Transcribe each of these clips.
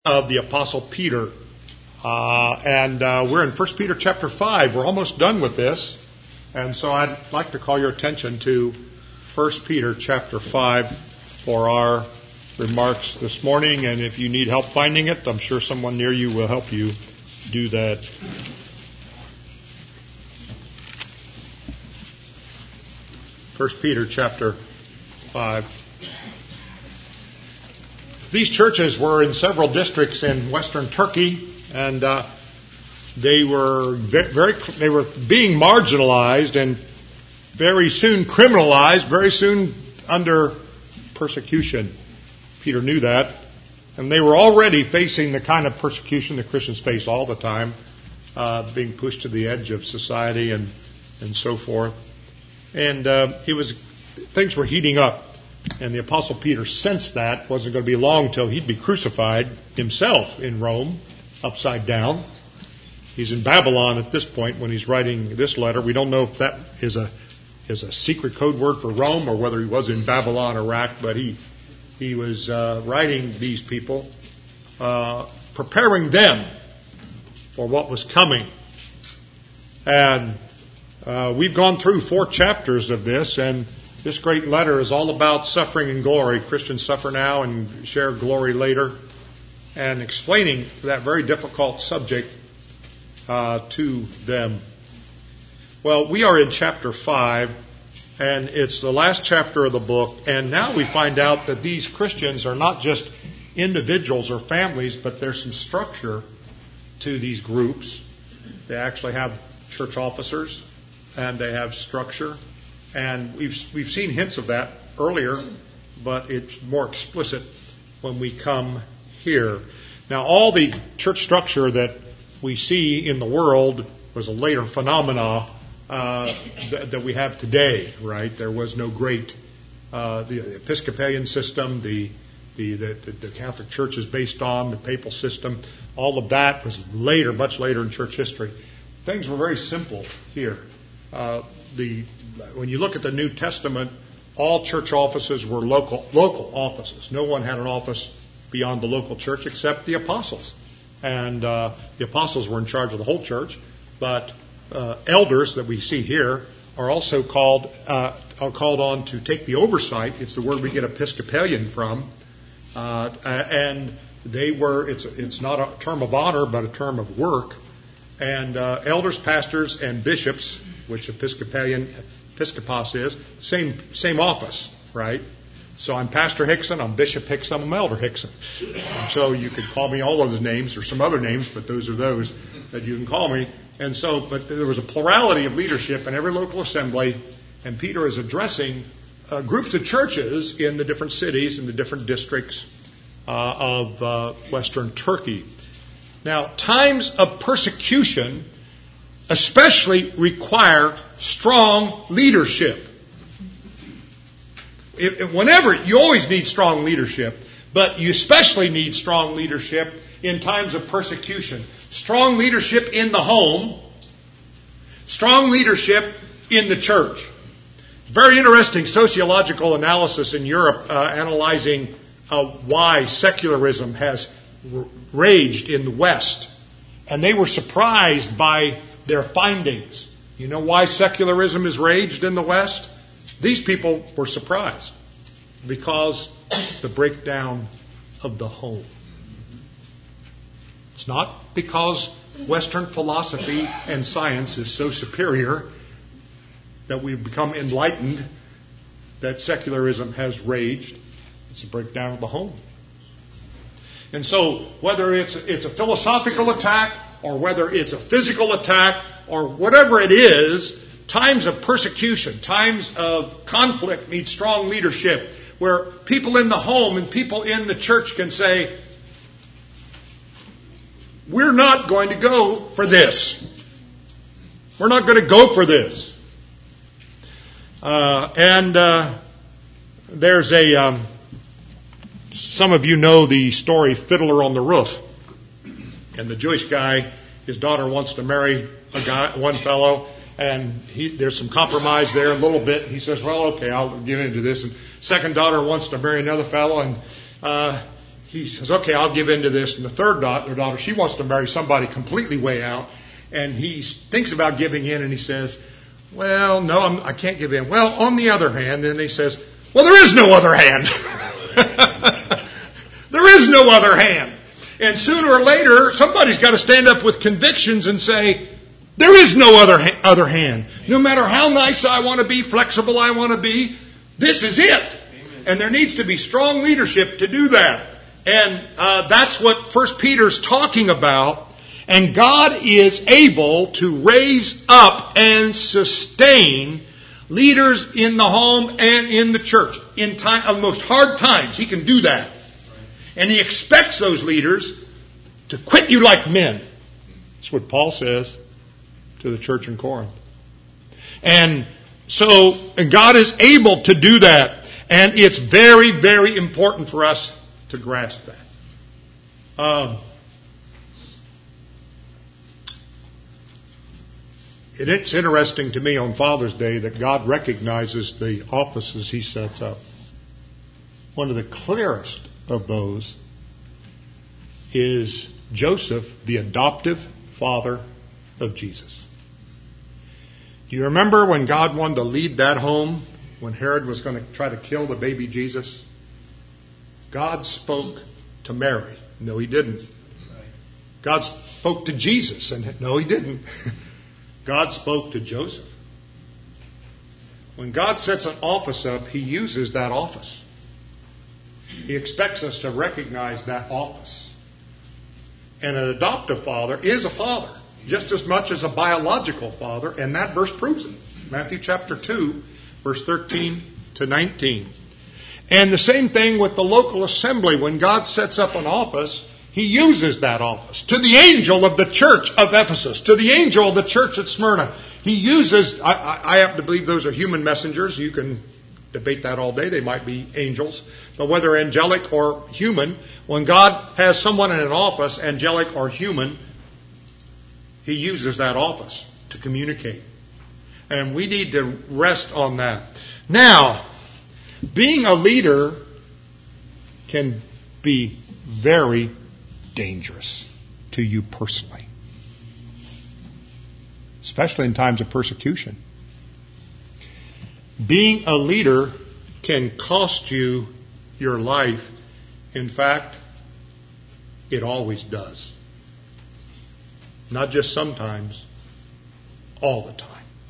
Of the Apostle Peter. And we're in 1 Peter chapter 5. We're almost done with this. And so I'd like to call your attention to 1 Peter chapter 5 for our remarks this morning. And if you need help finding it, I'm sure someone near you will help you do that. First Peter chapter 5. These churches were in several districts in western Turkey, and they were being marginalized and very soon criminalized, very soon under persecution. Peter knew that, and they were already facing the kind of persecution that Christians face all the time, being pushed to the edge of society and so forth. And things were heating up. And the Apostle Peter sensed that wasn't going to be long till he'd be crucified himself in Rome, upside down. He's in Babylon at this point when he's writing this letter. We don't know if that is a secret code word for Rome or whether he was in Babylon, Iraq, but he was writing these people, preparing them for what was coming. And we've gone through 4 chapters of this, and this great letter is all about suffering and glory. Christians suffer now and share glory later. And explaining that very difficult subject to them. Well, we are in chapter 5, and it's the last chapter of the book. And now we find out that these Christians are not just individuals or families, but there's some structure to these groups. They actually have church officers, and they have structure. And we've seen hints of that earlier, but it's more explicit when we come here. Now, all the church structure that we see in the world was a later phenomena that we have today, right? There was no great the Episcopalian system, the Catholic Church is based on, the papal system. All of that was later, much later in church history. Things were very simple here. When you look at the New Testament, all church offices were local offices. No one had an office beyond the local church except the apostles. And the apostles were in charge of the whole church. But elders that we see here are also called on to take the oversight. It's the word we get Episcopalian from. And it's not a term of honor, but a term of work. And elders, pastors, and bishops, which Episcopos is, same office, right? So I'm Pastor Hickson, I'm Bishop Hickson, I'm Elder Hickson. So you could call me all of those names, or some other names, but those are those that you can call me. And so, but there was a plurality of leadership in every local assembly, and Peter is addressing groups of churches in the different cities, in the different districts of western Turkey. Now, times of persecution especially require strong leadership. Whenever, you always need strong leadership, but you especially need strong leadership in times of persecution. Strong leadership in the home, strong leadership in the church. Very interesting sociological analysis in Europe analyzing why secularism has raged in the West. And they were surprised by their findings. You know why secularism is raged in the West? These people were surprised because the breakdown of the home. It's not because Western philosophy and science is so superior that we've become enlightened that secularism has raged. It's a breakdown of the home. And so whether it's a philosophical attack or whether it's a physical attack or whatever it is, times of persecution, times of conflict need strong leadership where people in the home and people in the church can say, we're not going to go for this. We're not going to go for this. There's some of you know the story Fiddler on the Roof. And the Jewish guy, his daughter wants to marry one fellow, and there's some compromise there a little bit. He says, well, okay, I'll get into this. And second daughter wants to marry another fellow, and he says, okay, I'll give in to this. And the third daughter, she wants to marry somebody completely way out. And he thinks about giving in, and he says, well, no, I can't give in. Well, on the other hand, then he says, well, there is no other hand. There is no other hand. And sooner or later, somebody's got to stand up with convictions and say, there is no other hand. No matter how nice I want to be, flexible I want to be, this is it. Amen. And there needs to be strong leadership to do that. And that's what 1 Peter's talking about. And God is able to raise up and sustain leaders in the home and in the church. In time of most hard times, He can do that. And He expects those leaders to quit you like men. That's what Paul says to the church in Corinth. And so God is able to do that. And it's very, very important for us to grasp that. It's interesting to me on Father's Day that God recognizes the offices He sets up. One of the clearest of those is Joseph, the adoptive father of Jesus. Do you remember when God wanted to lead that home, when Herod was going to try to kill the baby Jesus? God spoke to Mary. No, He didn't. God spoke to Jesus, and no, He didn't. God spoke to Joseph. When God sets an office up, He uses that office. He expects us to recognize that office. And an adoptive father is a father, just as much as a biological father, and that verse proves it. Matthew chapter 2, verse 13 to 19. And the same thing with the local assembly. When God sets up an office, He uses that office. To the angel of the church of Ephesus, to the angel of the church at Smyrna, He uses, I happen to believe those are human messengers. You can debate that all day. They might be angels. But whether angelic or human, when God has someone in an office, angelic or human, He uses that office to communicate. And we need to rest on that. Now, being a leader can be very dangerous to you personally, especially in times of persecution. Being a leader can cost you your life. In fact, it always does. Not just sometimes, all the time.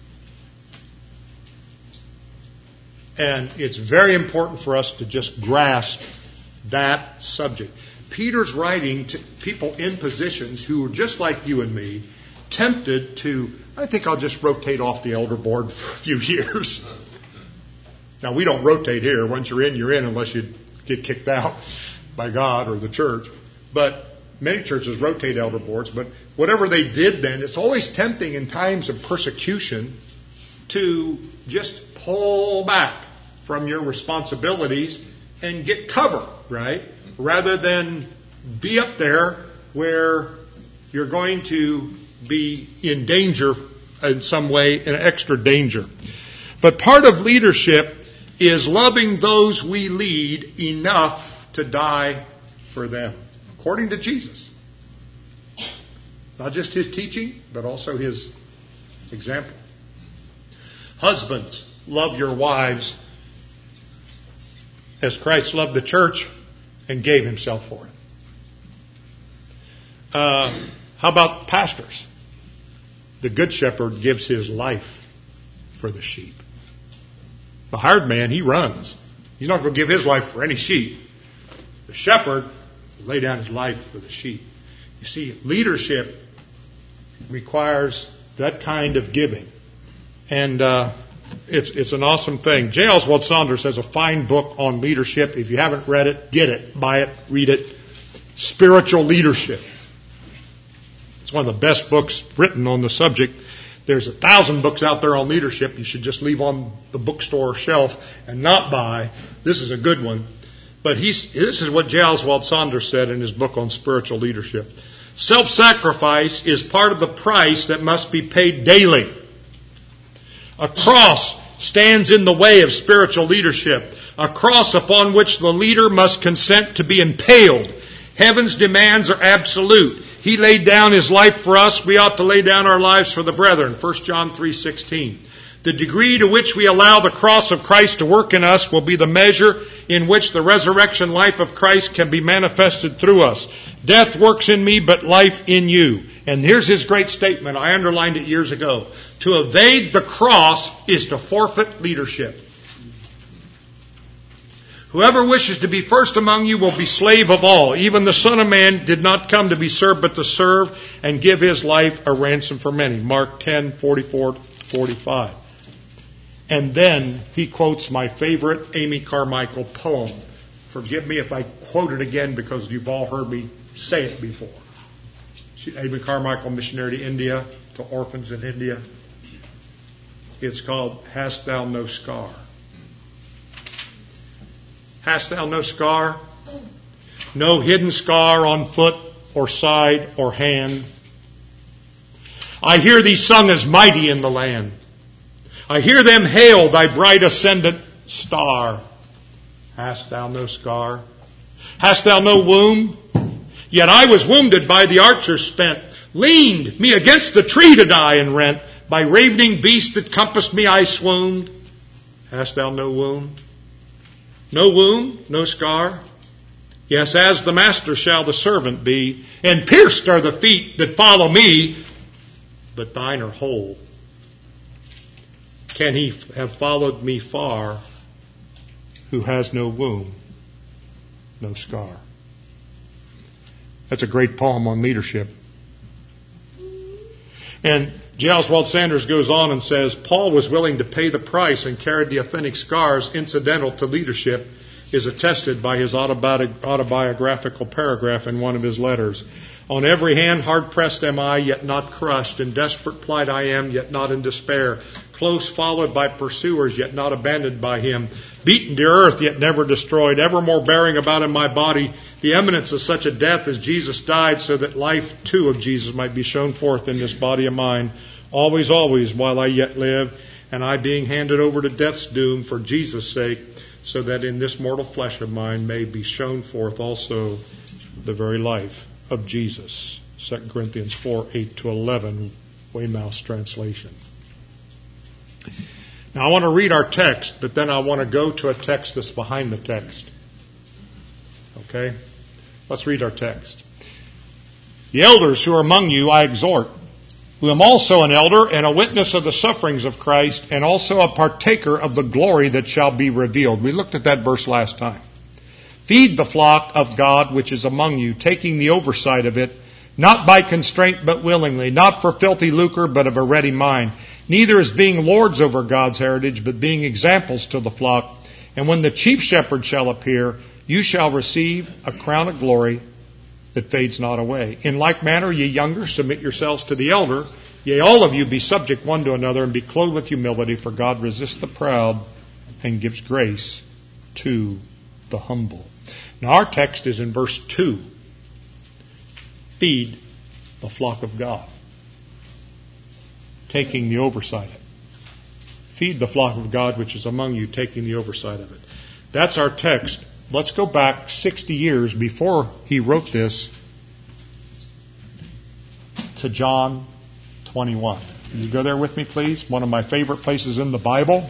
And it's very important for us to just grasp that subject. Peter's writing to people in positions who are just like you and me, tempted to, I think I'll just rotate off the elder board for a few years. Now, we don't rotate here. Once you're in unless you get kicked out by God or the church. But many churches rotate elder boards. But whatever they did then, it's always tempting in times of persecution to just pull back from your responsibilities and get cover, right? Rather than be up there where you're going to be in danger in some way, in extra danger. But part of leadership is loving those we lead enough to die for them, according to Jesus. Not just His teaching, but also His example. Husbands, love your wives as Christ loved the church and gave Himself for it. How about pastors? The good shepherd gives his life for the sheep. The hired man, he runs. He's not going to give his life for any sheep. The shepherd will lay down his life for the sheep. You see, leadership requires that kind of giving. And it's an awesome thing. J. Oswald Sanders has a fine book on leadership. If you haven't read it, get it, buy it, read it. Spiritual Leadership. It's one of the best books written on the subject. There's 1,000 books out there on leadership you should just leave on the bookstore shelf and not buy. This is a good one. But this is what J. Oswald Sanders said in his book on spiritual leadership. Self-sacrifice is part of the price that must be paid daily. A cross stands in the way of spiritual leadership. A cross upon which the leader must consent to be impaled Heaven's demands are absolute. He laid down his life for us. We ought to lay down our lives for the brethren. 1 John 3:16. The degree to which we allow the cross of Christ to work in us will be the measure in which the resurrection life of Christ can be manifested through us. Death works in me, but life in you. And here's his great statement. I underlined it years ago. To evade the cross is to forfeit leadership. Whoever wishes to be first among you will be slave of all. Even the Son of Man did not come to be served, but to serve and give his life a ransom for many. Mark 10:44-45. And then he quotes my favorite Amy Carmichael poem. Forgive me if I quote it again because you've all heard me say it before. Amy Carmichael, missionary to India, to orphans in India. It's called, Hast Thou No Scar? Hast thou no scar? No hidden scar on foot or side or hand? I hear thee sung as mighty in the land. I hear them hail thy bright ascendant star. Hast thou no scar? Hast thou no wound? Yet I was wounded by the archer spent, leaned me against the tree to die and rent. By ravening beasts that compassed me I swooned. Hast thou no wound? No wound, no scar? Yes, as the master shall the servant be, and pierced are the feet that follow me, but thine are whole. Can he have followed me far who has no wound, no scar? That's a great poem on leadership. And J. Oswald Sanders goes on and says, Paul was willing to pay the price and carried the authentic scars incidental to leadership, is attested by his autobiographical paragraph in one of his letters. On every hand hard-pressed am I, yet not crushed. In desperate plight I am, yet not in despair. Close followed by pursuers, yet not abandoned by him. Beaten to earth, yet never destroyed. Evermore bearing about in my body the eminence of such a death as Jesus died, so that life too of Jesus might be shown forth in this body of mine. Always, always, while I yet live, and I being handed over to death's doom for Jesus' sake, so that in this mortal flesh of mine may be shown forth also the very life of Jesus. 2 Corinthians 4:8-11, Weymouth's translation. Now I want to read our text, but then I want to go to a text that's behind the text. Okay? Let's read our text. The elders who are among you I exhort, who am also an elder and a witness of the sufferings of Christ, and also a partaker of the glory that shall be revealed. We looked at that verse last time. Feed the flock of God which is among you, taking the oversight of it, not by constraint but willingly, not for filthy lucre but of a ready mind, neither as being lords over God's heritage, but being examples to the flock. And when the chief shepherd shall appear, you shall receive a crown of glory that fades not away. In like manner, ye younger, submit yourselves to the elder. Yea, all of you be subject one to another, and be clothed with humility, for God resists the proud and gives grace to the humble. Now our text is in verse 2. Feed the flock of God, taking the oversight of it. Feed the flock of God which is among you, taking the oversight of it. That's our text. Let's go back 60 years before he wrote this to John 21. Can you go there with me, please? One of my favorite places in the Bible.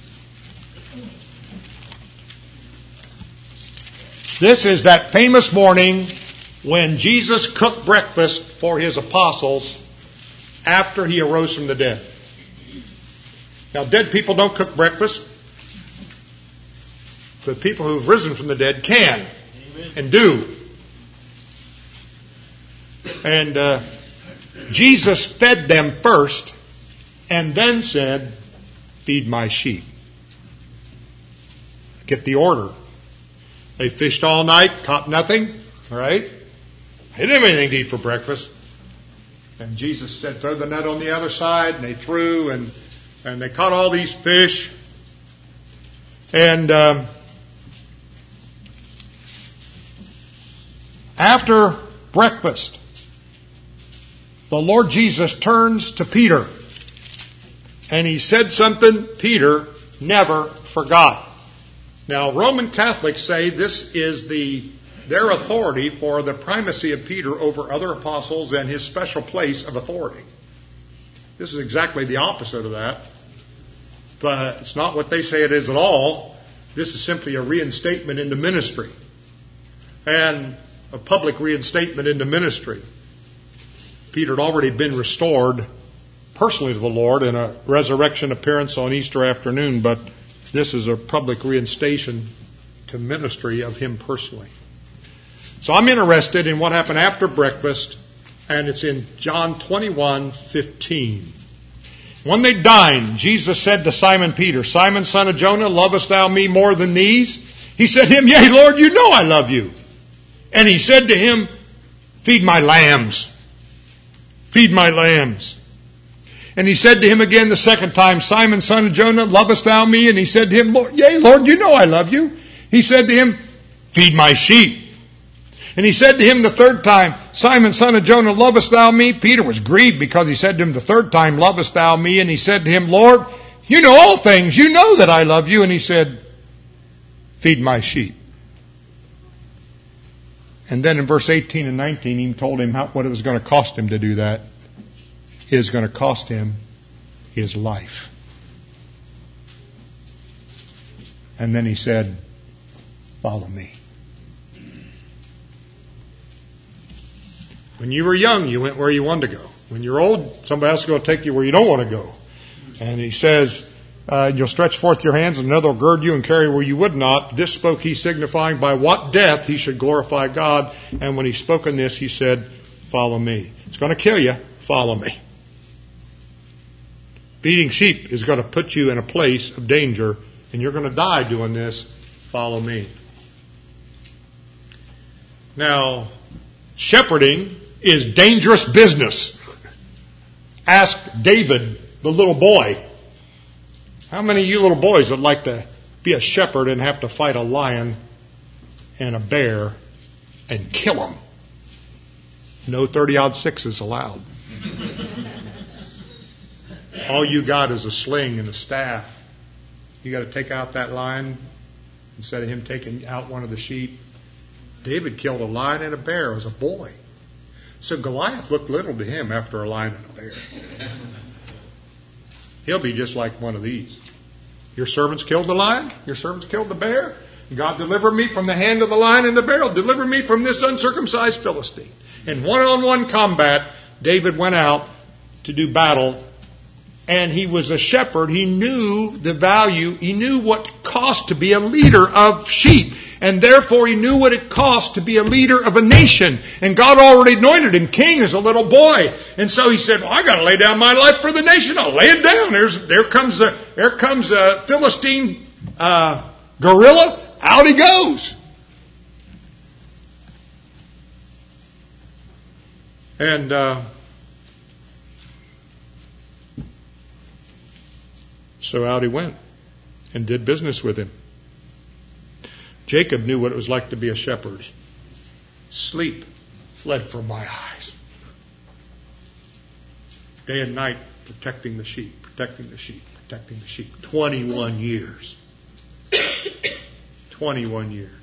This is that famous morning when Jesus cooked breakfast for his apostles after he arose from the dead. Now, dead people don't cook breakfast. But people who have risen from the dead can. Amen. And do. And Jesus fed them first and then said, feed my sheep. Get the order. They fished all night, caught nothing. All right? They didn't have anything to eat for breakfast. And Jesus said, throw the net on the other side. And they threw and they caught all these fish. And after breakfast, the Lord Jesus turns to Peter and he said something Peter never forgot. Now, Roman Catholics say this is the their authority for the primacy of Peter over other apostles and his special place of authority. This is exactly the opposite of that. But it's not what they say it is at all. This is simply a reinstatement into ministry. And a public reinstatement into ministry. Peter had already been restored personally to the Lord in a resurrection appearance on Easter afternoon, but this is a public reinstation to ministry of him personally. So I'm interested in what happened after breakfast, and it's in John 21:15. When they dined, Jesus said to Simon Peter, Simon, son of Jonah, lovest thou me more than these? He said to him, Yea, Lord, you know I love you. And he said to him, Feed my lambs. Feed my lambs. And he said to him again the second time, Simon, son of Jonah, lovest thou me? And he said to him, Yea, Lord, you know I love you. He said to him, Feed my sheep. And he said to him the third time, Simon, son of Jonah, lovest thou me? Peter was grieved because he said to him the third time, Lovest thou me? And he said to him, Lord, you know all things. You know that I love you. And he said, Feed my sheep. And then in verse 18 and 19, he told him what it was going to cost him to do that. It is going to cost him his life. And then he said, Follow me. When you were young, you went where you wanted to go. When you're old, somebody else is going to take you where you don't want to go. And he says, you'll stretch forth your hands, and another will gird you and carry where you would not. This spoke he, signifying by what death he should glorify God. And when he spoke in this, he said, Follow me. It's going to kill you. Follow me. Feeding sheep is going to put you in a place of danger, and you're going to die doing this. Follow me. Now, shepherding is dangerous business. Ask David, the little boy. How many of you little boys would like to be a shepherd and have to fight a lion and a bear and kill them? No 30-odd sixes allowed. All you got is a sling and a staff. You got to take out that lion instead of him taking out one of the sheep. David killed a lion and a bear as a boy. So Goliath looked little to him after a lion and a bear. He'll be just like one of these. Your servants killed the lion. Your servants killed the bear. God delivered me from the hand of the lion and the bear. Deliver me from this uncircumcised Philistine. In one-on-one combat, David went out to do battle. And he was a shepherd. He knew the value. He knew what it cost to be a leader of sheep. And therefore he knew what it cost to be a leader of a nation. And God already anointed him king as a little boy. And so he said, well, I got to lay down my life for the nation. I'll lay it down. There comes a Philistine gorilla. Out he goes. And so out he went and did business with him. Jacob knew what it was like to be a shepherd. Sleep fled from my eyes. Day and night, protecting the sheep, protecting the sheep, protecting the sheep. 21 years. 21 years.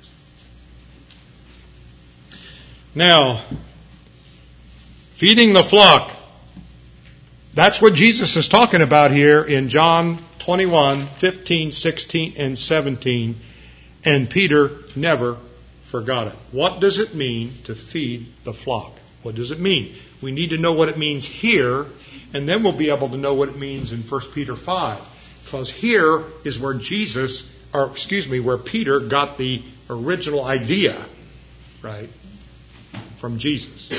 Now, feeding the flock. That's what Jesus is talking about here in John 21, 15, 16, and 17. And Peter never forgot it. What does it mean to feed the flock? What does it mean? We need to know what it means here, and then we'll be able to know what it means in 1 Peter 5. Because here is where where Peter got the original idea, right, from Jesus.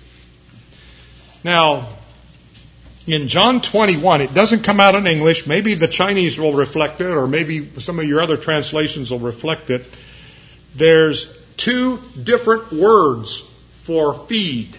Now, in John 21, it doesn't come out in English. Maybe the Chinese will reflect it, or maybe some of your other translations will reflect it. There's two different words for feed.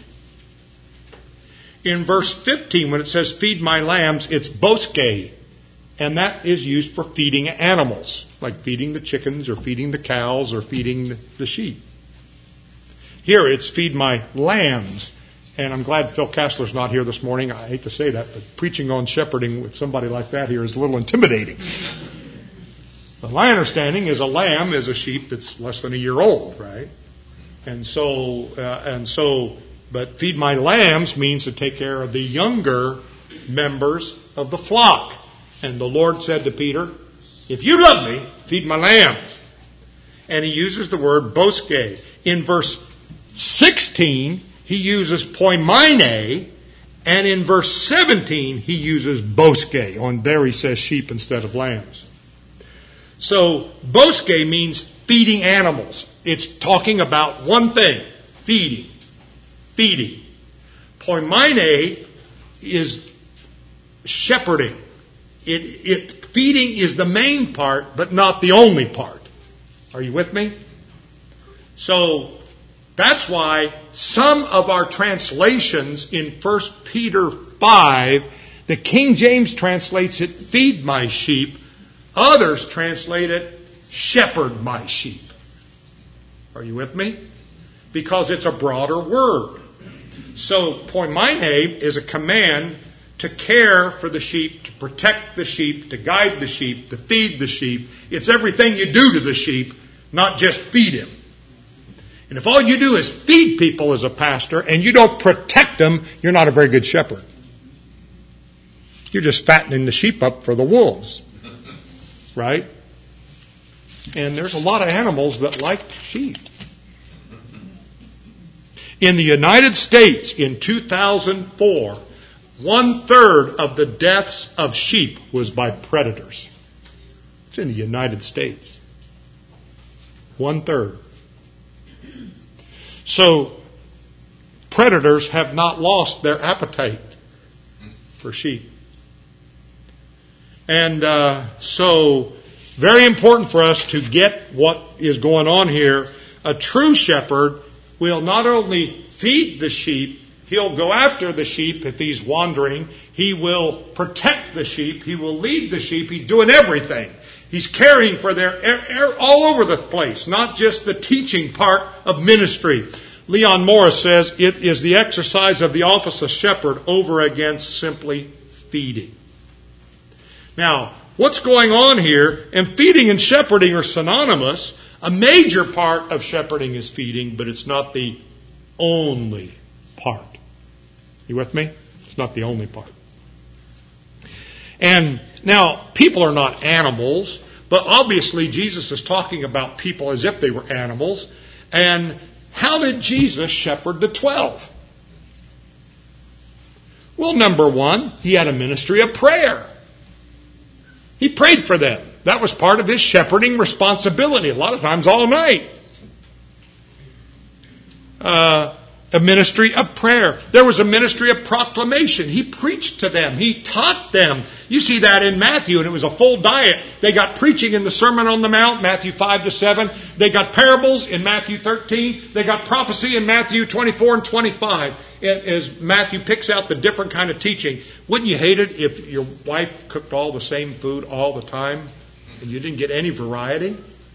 In verse 15, when it says feed my lambs, it's boske. And that is used for feeding animals, like feeding the chickens or feeding the cows or feeding the sheep. Here it's feed my lambs. And I'm glad Phil Kassler's not here this morning. I hate to say that, but preaching on shepherding with somebody like that here is a little intimidating. But my understanding is a lamb is a sheep that's less than a year old, right? But feed my lambs means to take care of the younger members of the flock. And the Lord said to Peter, if you love me, feed my lambs. And he uses the word boske. In verse 16, he uses poimine, and in verse 17, he uses boske. On there he says sheep instead of lambs. So boske means feeding animals. It's talking about one thing, feeding. Feeding. Poimine is shepherding. Feeding is the main part, but not the only part. Are you with me? So that's why some of our translations in 1 Peter 5, the King James translates it, feed my sheep. Others translate it, shepherd my sheep. Are you with me? Because it's a broader word. So poimine is a command to care for the sheep, to protect the sheep, to guide the sheep, to feed the sheep. It's everything you do to the sheep, not just feed him. And if all you do is feed people as a pastor and you don't protect them, you're not a very good shepherd. You're just fattening the sheep up for the wolves. Right? And there's a lot of animals that like sheep. In the United States in 2004, 1/3 of the deaths of sheep was by predators. It's in the United States. 1/3. So, predators have not lost their appetite for sheep. And so, very important for us to get what is going on here. A true shepherd will not only feed the sheep, he'll go after the sheep if he's wandering. He will protect the sheep. He will lead the sheep. He's doing everything. He's caring for their all over the place, not just the teaching part of ministry. Leon Morris says it is the exercise of the office of shepherd over against simply feeding. Now, what's going on here? And feeding and shepherding are synonymous. A major part of shepherding is feeding, but it's not the only part. You with me? It's not the only part. And now, people are not animals, but obviously Jesus is talking about people as if they were animals. And how did Jesus shepherd the 12? Well, number one, he had a ministry of prayer. He prayed for them. That was part of his shepherding responsibility, a lot of times all night. A ministry of prayer. There was a ministry of proclamation. He preached to them. He taught them. You see that in Matthew, and it was a full diet. They got preaching in the Sermon on the Mount, Matthew 5-7. They got parables in Matthew 13. They got prophecy in Matthew 24 and 25. As Matthew picks out the different kind of teaching. Wouldn't you hate it if your wife cooked all the same food all the time and you didn't get any variety?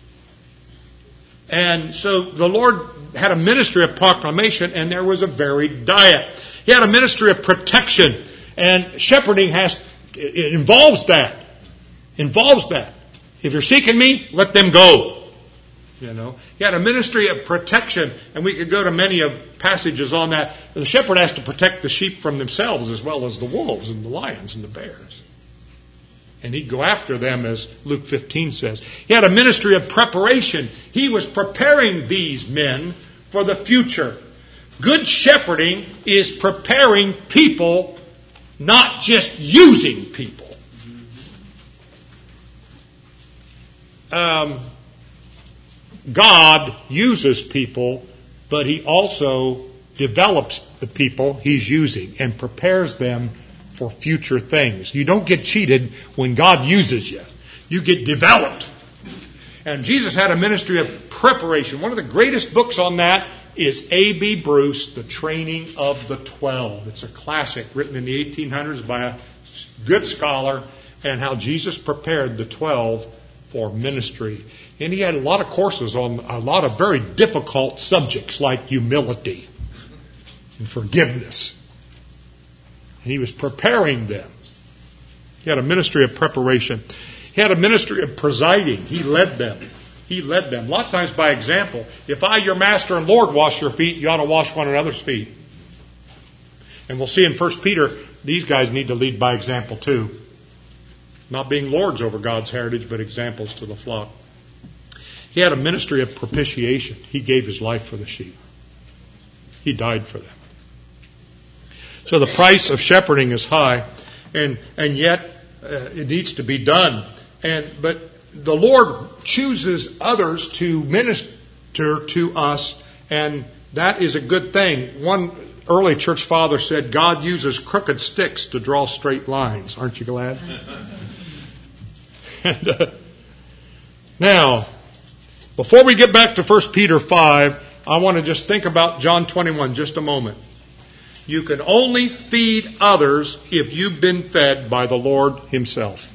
And so the Lord had a ministry of proclamation, and there was a varied diet. He had a ministry of protection, and shepherding involves that. If you're seeking me, let them go. You know, he had a ministry of protection, and we could go to many of passages on that. The shepherd has to protect the sheep from themselves as well as the wolves and the lions and the bears. And he'd go after them, as Luke 15 says. He had a ministry of preparation. He was preparing these men for the future. Good shepherding is preparing people, not just using people. God uses people, but he also develops the people he's using and prepares them for future things. You don't get cheated when God uses you. You get developed. And Jesus had a ministry of preparation. One of the greatest books on that is A.B. Bruce, The Training of the 12. It's a classic written in the 1800s by a good scholar, and how Jesus prepared the 12 for ministry. And he had a lot of courses on a lot of very difficult subjects like humility and forgiveness. And he was preparing them. He had a ministry of preparation. He had a ministry of presiding. He led them. He led them. A lot of times by example. If I, your master and Lord, wash your feet, you ought to wash one another's feet. And we'll see in 1 Peter, these guys need to lead by example too. Not being lords over God's heritage, but examples to the flock. He had a ministry of propitiation. He gave his life for the sheep. He died for them. So the price of shepherding is high, and yet it needs to be done. But the Lord chooses others to minister to us, and that is a good thing. One early church father said, God uses crooked sticks to draw straight lines. Aren't you glad? Now, before we get back to 1 Peter 5, I want to just think about John 21 just a moment. You can only feed others if you've been fed by the Lord himself.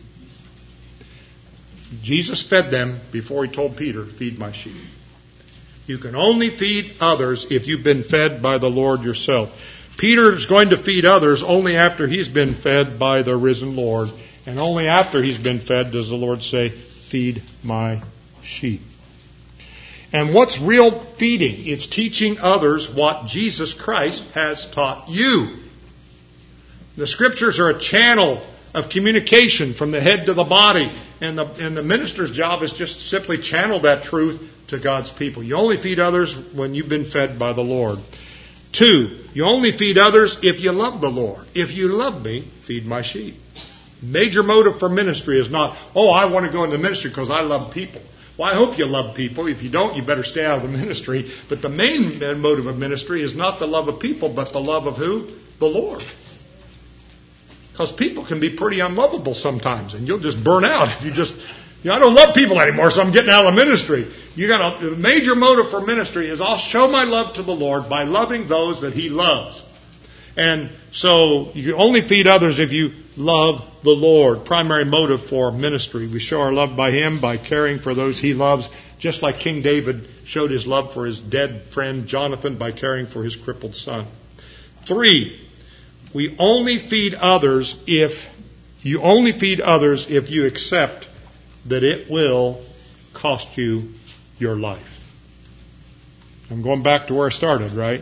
Jesus fed them before he told Peter, feed my sheep. You can only feed others if you've been fed by the Lord yourself. Peter is going to feed others only after he's been fed by the risen Lord. And only after he's been fed does the Lord say, feed my sheep. And what's real feeding? It's teaching others what Jesus Christ has taught you. The Scriptures are a channel of communication from the head to the body. And the minister's job is just simply channel that truth to God's people. You only feed others when you've been fed by the Lord. 2, you only feed others if you love the Lord. If you love me, feed my sheep. Major motive for ministry is not, I want to go into ministry because I love people. Well, I hope you love people. If you don't, you better stay out of the ministry. But the main motive of ministry is not the love of people, but the love of who? The Lord. Because people can be pretty unlovable sometimes, and you'll just burn out if you just, I don't love people anymore, so I'm getting out of the ministry. The major motive for ministry is I'll show my love to the Lord by loving those that he loves. And so you only feed others if you love the Lord. Primary motive for ministry. We show our love by him by caring for those he loves, just like King David showed his love for his dead friend Jonathan by caring for his crippled son. 3, we only feed others if you accept that it will cost you your life. I'm going back to where I started, right?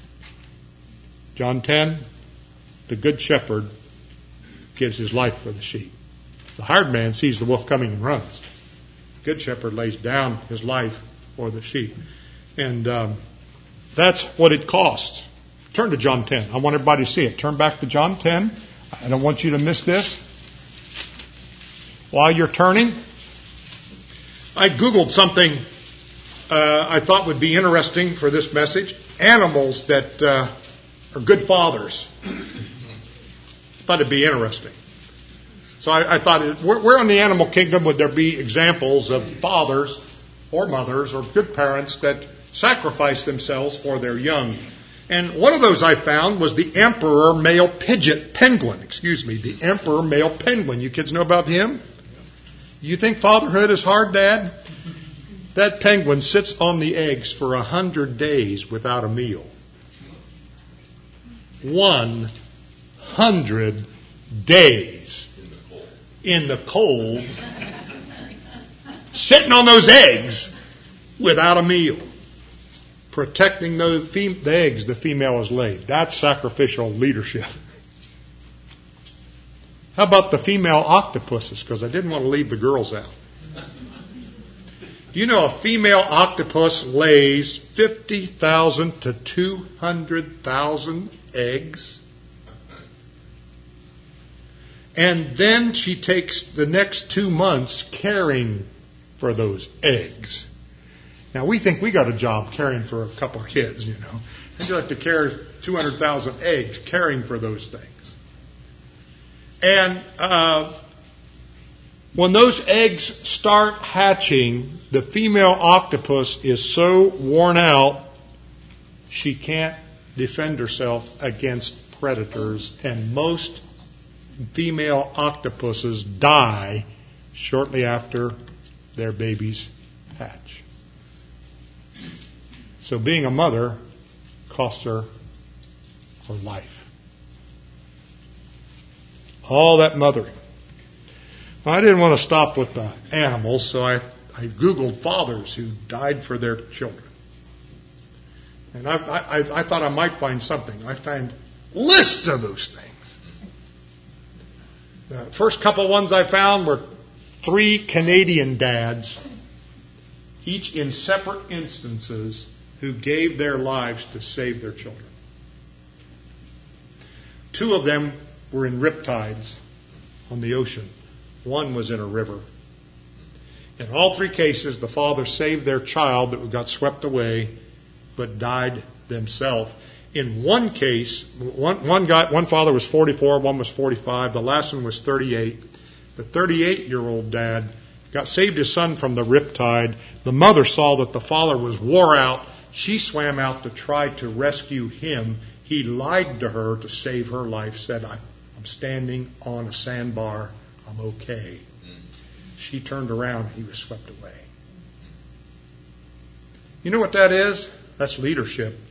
John 10, the good shepherd gives his life for the sheep. The hired man sees the wolf coming and runs. The good shepherd lays down his life for the sheep. And that's what it costs. Turn to John 10. I want everybody to see it. Turn back to John 10. I don't want you to miss this. While you're turning, I Googled something I thought would be interesting for this message. Animals that are good fathers. Thought it'd be interesting. So I thought, where in the animal kingdom would there be examples of fathers or mothers or good parents that sacrifice themselves for their young? And one of those I found was the emperor male penguin. The emperor male penguin. You kids know about him? You think fatherhood is hard, Dad? That penguin sits on the eggs for 100 days without a meal. 100 days in the cold, sitting on those eggs without a meal, protecting the eggs the female has laid. That's sacrificial leadership. How about the female octopuses? Because I didn't want to leave the girls out. Do you know a female octopus lays 50,000 to 200,000 eggs? And then she takes the next 2 months caring for those eggs. Now, we think we got a job caring for a couple of kids, And you have to carry 200,000 eggs, caring for those things. And when those eggs start hatching, the female octopus is so worn out, she can't defend herself against predators. And most female octopuses die shortly after their babies hatch. So being a mother costs her life. All that mothering. Well, I didn't want to stop with the animals, so I I Googled fathers who died for their children. And I thought I might find something. I found lists of those things. The first couple ones I found were 3 Canadian dads, each in separate instances, who gave their lives to save their children. 2 of them were in riptides on the ocean. 1 was in a river. In all 3 cases, the father saved their child that got swept away, but died themselves. In one case, one father was 44, one was 45, the last one was 38. The 38-year-old dad saved his son from the riptide. The mother saw that the father was wore out. She swam out to try to rescue him. He lied to her to save her life, said, I'm standing on a sandbar, I'm okay. She turned around, he was swept away. You know what that is? That's leadership.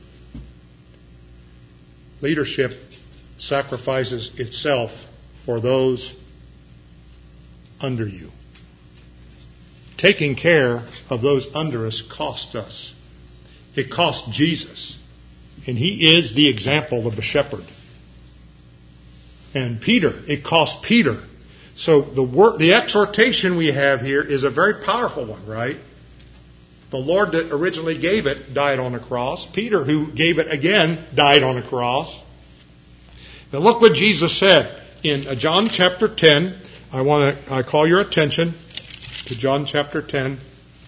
Leadership sacrifices itself for those under you. Taking care of those under us costs us. It cost Jesus. And he is the example of the shepherd. And Peter, it cost Peter. So the exhortation we have here is a very powerful one, right? The Lord that originally gave it died on a cross. Peter, who gave it again, died on a cross. Now look what Jesus said in John chapter 10. I call your attention to John chapter 10,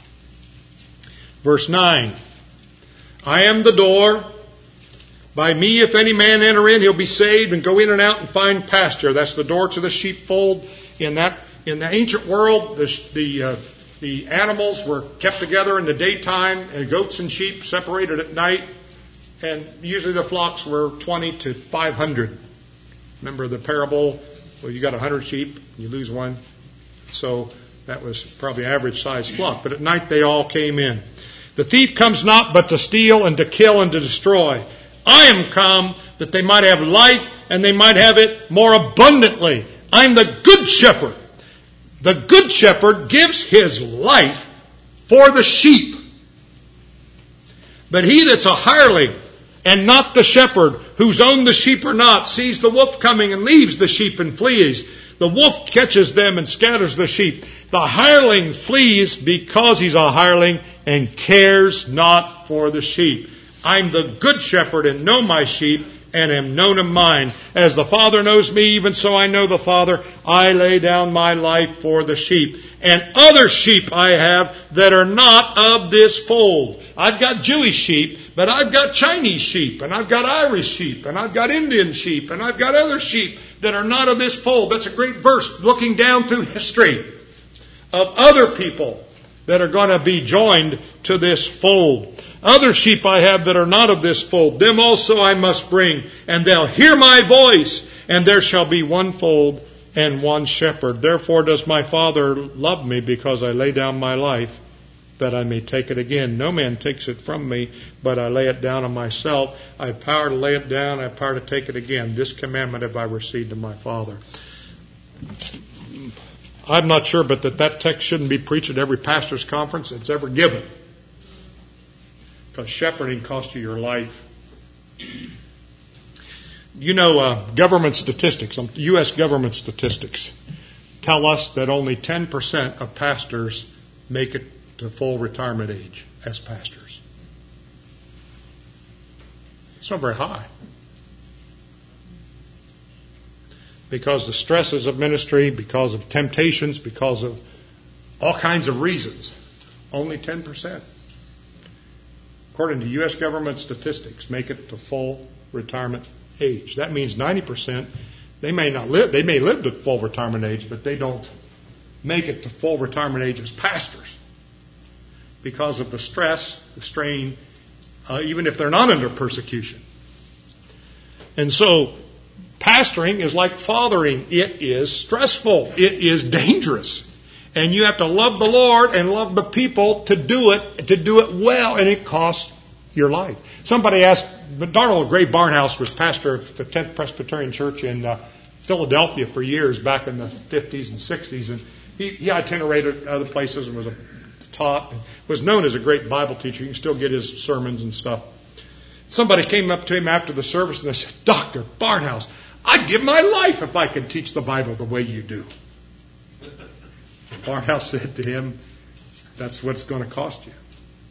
verse 9. I am the door. By me, if any man enter in, he'll be saved and go in and out and find pasture. That's the door to the sheepfold. In the ancient world, the animals were kept together in the daytime, and goats and sheep separated at night. And usually the flocks were 20 to 500. Remember the parable? Well, you got 100 sheep, you lose one. So that was probably average size flock. But at night they all came in. The thief comes not but to steal and to kill and to destroy. I am come that they might have life and they might have it more abundantly. I'm the good shepherd. The good shepherd gives his life for the sheep. But he that's a hireling and not the shepherd, whose own the sheep are not, sees the wolf coming and leaves the sheep and flees. The wolf catches them and scatters the sheep. The hireling flees because he's a hireling and cares not for the sheep. I'm the good shepherd and know my sheep and am known of mine. As the Father knows me, even so I know the Father. I lay down my life for the sheep. And other sheep I have that are not of this fold. I've got Jewish sheep, but I've got Chinese sheep, and I've got Irish sheep, and I've got Indian sheep, and I've got other sheep that are not of this fold. That's a great verse looking down through history of other people that are going to be joined to this fold. Other sheep I have that are not of this fold. Them also I must bring, and they'll hear my voice, and there shall be one fold and one shepherd. Therefore does my Father love me, because I lay down my life that I may take it again. No man takes it from me, but I lay it down on myself. I have power to lay it down. I have power to take it again. This commandment have I received of my Father. I'm not sure, but that text shouldn't be preached at every pastor's conference it's ever given. Because shepherding costs you your life. You know, government statistics, U.S. government statistics, tell us that only 10% of pastors make it to full retirement age as pastors. It's not very high. Because the stresses of ministry, because of temptations, because of all kinds of reasons. Only 10%. According to U.S. government statistics, make it to full retirement age. That means 90%, they may live to full retirement age, but they don't make it to full retirement age as pastors because of the stress, the strain, even if they're not under persecution. And so, pastoring is like fathering. It is stressful. It is dangerous. And you have to love the Lord and love the people to do it well, and it costs your life. Somebody asked, Darnell Gray Barnhouse was pastor of the 10th Presbyterian Church in Philadelphia for years back in the 50s and 60s, and he itinerated other places and was a taught, was known as a great Bible teacher. You can still get his sermons and stuff. Somebody came up to him after the service and they said, Dr. Barnhouse, I'd give my life if I could teach the Bible the way you do. Barnhouse said to him, that's what it's going to cost you.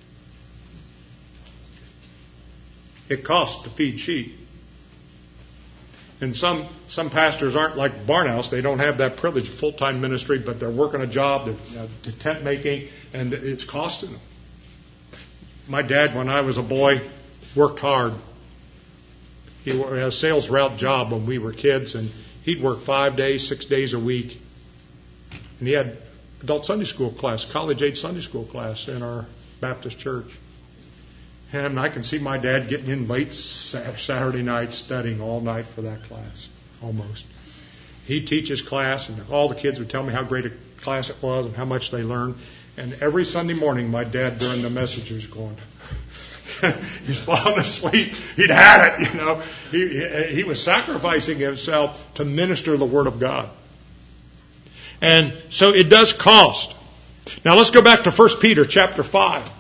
It costs to feed sheep. And some pastors aren't like Barnhouse. They don't have that privilege of full-time ministry, but they're working a job, they're tent making, and it's costing them. My dad, when I was a boy, worked hard. He had a sales route job when we were kids, and he'd work 5 days, 6 days a week. And he had adult Sunday school class, college-age Sunday school class in our Baptist church. And I can see my dad getting in late Saturday night, studying all night for that class, almost. He'd teach his class, and all the kids would tell me how great a class it was and how much they learned. And every Sunday morning, my dad, during the message, was going, he's falling asleep. He'd had it, you know. He was sacrificing himself to minister the Word of God. And so it does cost. Now let's go back to 1 Peter chapter 5.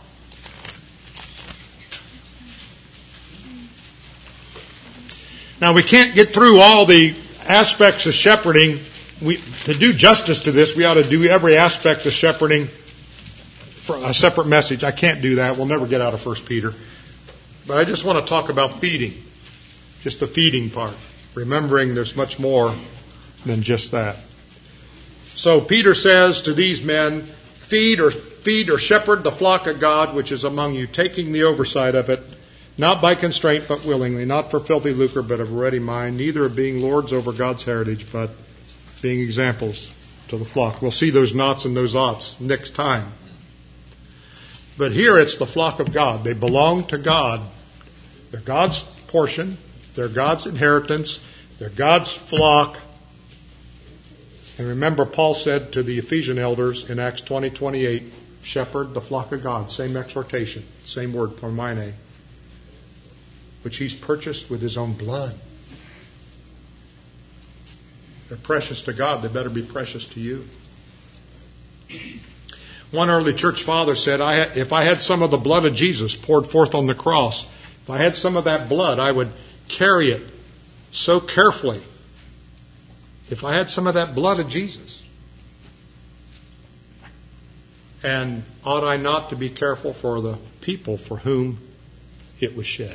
Now we can't get through all the aspects of shepherding. To do justice to this, we ought to do every aspect of shepherding for a separate message. I can't do that. We'll never get out of 1 Peter. But I just want to talk about feeding. Just the feeding part. Remembering there's much more than just that. So Peter says to these men, feed or shepherd the flock of God which is among you, taking the oversight of it, not by constraint but willingly, not for filthy lucre but of a ready mind, neither of being lords over God's heritage, but being examples to the flock. We'll see those nots and those oughts next time. But here it's the flock of God. They belong to God. They're God's portion. They're God's inheritance. They're God's flock. And remember, Paul said to the Ephesian elders in Acts 20:28, shepherd the flock of God. Same exhortation, same word, pormine, which he's purchased with his own blood. They're precious to God. They better be precious to you. One early church father said, if I had some of the blood of Jesus poured forth on the cross, if I had some of that blood, I would carry it so carefully. If I had some of that blood of Jesus. And ought I not to be careful for the people for whom it was shed?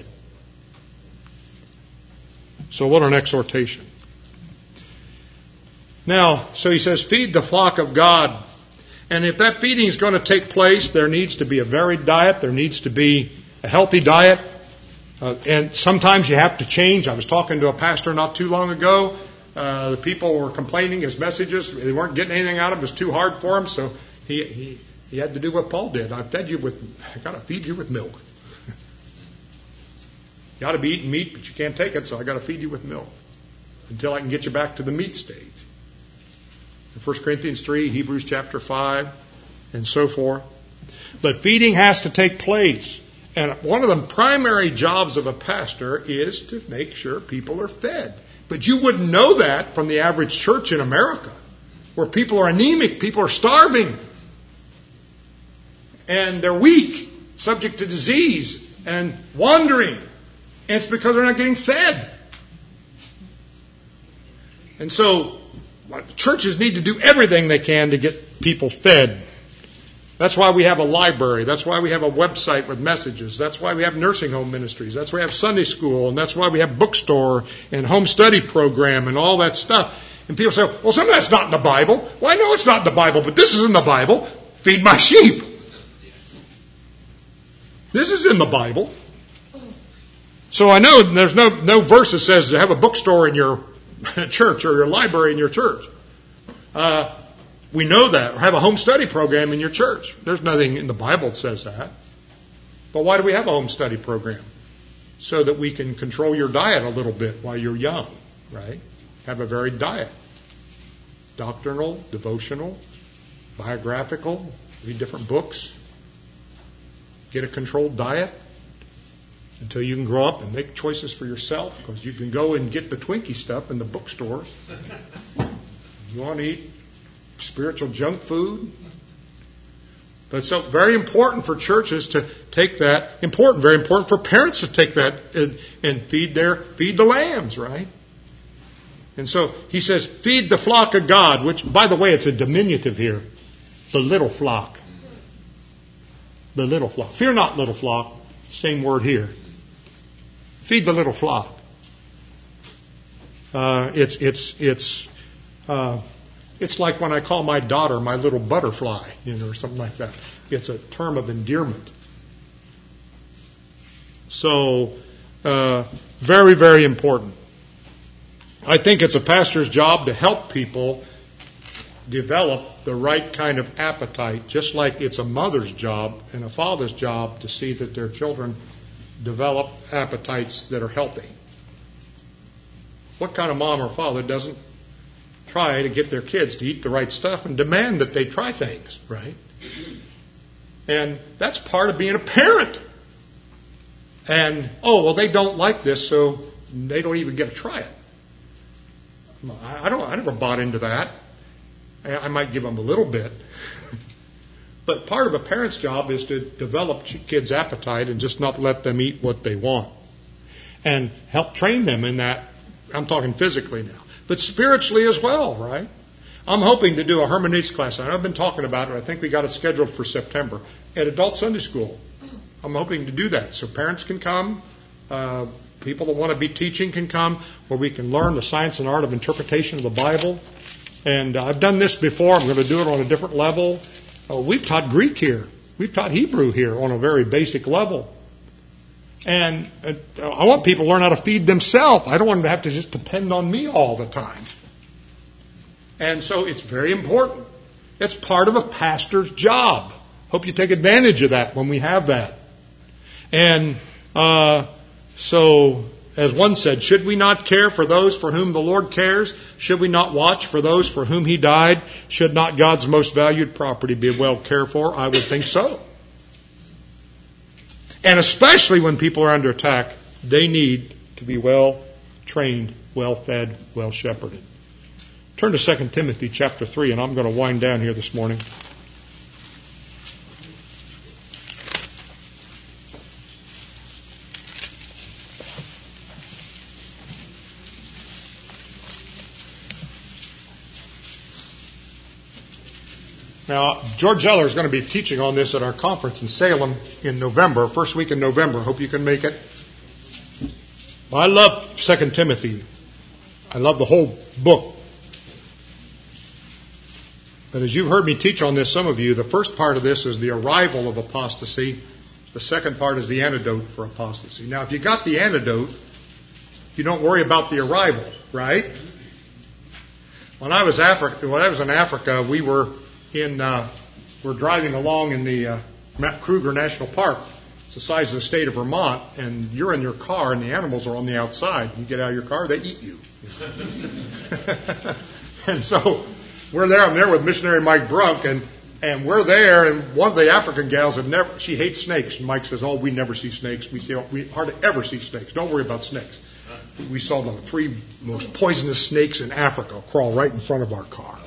So what an exhortation. Now, so he says, feed the flock of God. And if that feeding is going to take place, there needs to be a varied diet. There needs to be a healthy diet. And sometimes you have to change. I was talking to a pastor not too long ago. The people were complaining his messages. They weren't getting anything out of him. It was too hard for him. So he had to do what Paul did. I got to feed you with milk. You ought to be eating meat, but you can't take it, so I got to feed you with milk until I can get you back to the meat stage. In 1 Corinthians 3, Hebrews chapter 5, and so forth. But feeding has to take place. And one of the primary jobs of a pastor is to make sure people are fed. But you wouldn't know that from the average church in America, where people are anemic, people are starving, and they're weak, subject to disease, and wandering. And it's because they're not getting fed. And so churches need to do everything they can to get people fed. That's why we have a library. That's why we have a website with messages. That's why we have nursing home ministries. That's why we have Sunday school. And that's why we have bookstore and home study program and all that stuff. And people say, well, some of that's not in the Bible. Well, I know it's not in the Bible, but this is in the Bible. Feed my sheep. This is in the Bible. So I know there's no verse that says to have a bookstore in your church or your library in your church. We know that. Or have a home study program in your church. There's nothing in the Bible that says that. But why do we have a home study program? So that we can control your diet a little bit while you're young, right? Have a varied diet. Doctrinal, devotional, biographical, read different books. Get a controlled diet until you can grow up and make choices for yourself, because you can go and get the Twinkie stuff in the bookstores. You want to eat spiritual junk food? But so very important for churches to take that, very important for parents to take that and feed the lambs, right? And so he says, feed the flock of God, which, by the way, it's a diminutive here. The little flock. The little flock. Fear not, little flock. Same word here. Feed the little flock. It's like when I call my daughter my little butterfly, or something like that. It's a term of endearment. So, very, very important. I think it's a pastor's job to help people develop the right kind of appetite, just like it's a mother's job and a father's job to see that their children develop appetites that are healthy. What kind of mom or father doesn't try to get their kids to eat the right stuff and demand that they try things, right? And that's part of being a parent. And, they don't like this, so they don't even get to try it. I never bought into that. I might give them a little bit. But part of a parent's job is to develop kids' appetite and just not let them eat what they want. And help train them in that. I'm talking physically now. But spiritually as well, right? I'm hoping to do a hermeneutics class. I've been talking about it. I think we got it scheduled for September at Adult Sunday School. I'm hoping to do that. So parents can come. People that want to be teaching can come, where we can learn the science and art of interpretation of the Bible. And I've done this before. I'm going to do it on a different level. We've taught Greek here. We've taught Hebrew here on a very basic level. And I want people to learn how to feed themselves. I don't want them to have to just depend on me all the time. And so it's very important. It's part of a pastor's job. Hope you take advantage of that when we have that. And so, as one said, should we not care for those for whom the Lord cares? Should we not watch for those for whom He died? Should not God's most valued property be well cared for? I would think so. And especially when people are under attack, they need to be well trained, well fed, well shepherded. Turn to 2 Timothy chapter 3, and I'm going to wind down here this morning. Now, George Zeller is going to be teaching on this at our conference in Salem in November, first week in November. Hope you can make it. Well, I love 2 Timothy. I love the whole book. But as you've heard me teach on this, some of you, the first part of this is the arrival of apostasy. The second part is the antidote for apostasy. Now, if you got the antidote, you don't worry about the arrival, right? When I was in Africa, we're driving along in the Kruger National Park. It's the size of the state of Vermont, and you're in your car, and the animals are on the outside. You get out of your car, they eat you. And so we're there. I'm there with missionary Mike Brunk, and we're there. And one of the African gals she hates snakes. And Mike says, we never see snakes. We hardly ever see snakes. Don't worry about snakes. We saw the 3 most poisonous snakes in Africa crawl right in front of our car.